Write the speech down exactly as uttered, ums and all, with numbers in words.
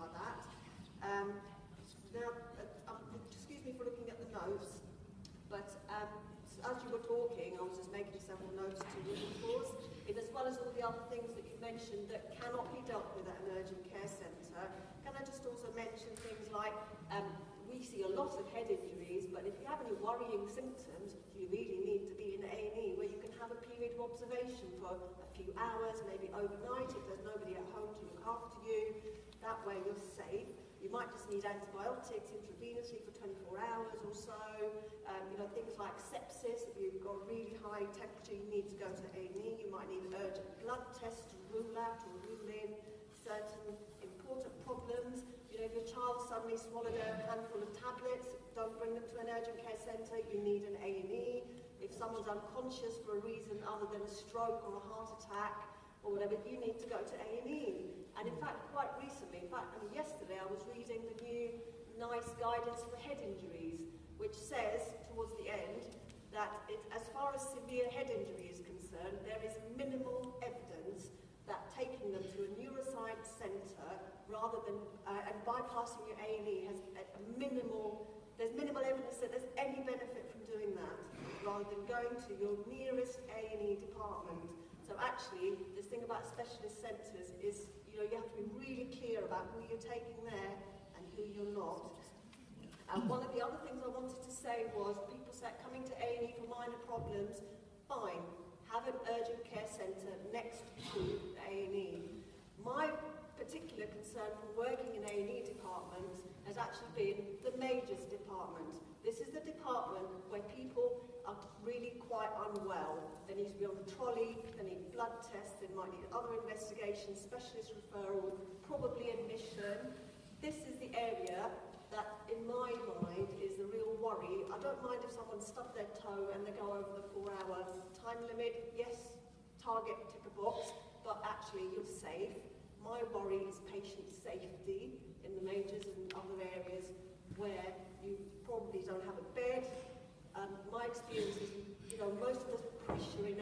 by that. Um, now, uh, um, excuse me for looking at the notes, but um, as you were talking, I was just making several notes to you, of course, in as well as all the other things that you mentioned that cannot be dealt with at an urgent care centre. Can I just also mention things like, um, we see a lot of head injuries, but if you have any worrying symptoms, you really need to be in A and E where you can have a period of observation for a few hours, maybe overnight if there's nobody at home to look after you. That way you're safe. You might just need antibiotics intravenously for twenty-four hours or so. Um, you know, things like sepsis, if you've got really high temperature, you need to go to A and E. You might need an urgent blood test to rule out or rule in certain important problems. You know, if your child suddenly swallowed a handful of tablets, don't bring them to an urgent care centre, you need an A and E. If someone's unconscious for a reason other than a stroke or a heart attack or whatever, you need to go to A and E. And in fact, quite recently, in fact, I mean, yesterday I was reading the new NICE guidance for head injuries, which says, towards the end, that it, as far as severe head injury is concerned, there is minimal evidence that taking them to a neuroscience centre rather than, uh, and bypassing your A and E has a, a minimal, there's minimal evidence that there's any benefit from doing that, rather than going to your nearest A and E department. So actually, this thing about specialist centres is, you know, you have to be really clear about who you're taking there and who you're not. And one of the other things I wanted to say was, people say coming to A and E for minor problems, fine, have an urgent care centre next to A and E. My particular concern from working in A and E departments has actually been the majors department. This is the department where people are really quite unwell. They need to be on the trolley, they need blood tests, they might need other investigations, specialist referral, probably admission. This is the area that, in my mind, is the real worry. I don't mind if someone stubbed their toe and they go over the four-hour time limit. Yes, target, tick a box, but actually you're safe. My worry is patient safety in the majors and other areas where you probably don't have a bed. Um, my experience is, you know, most of the pressure in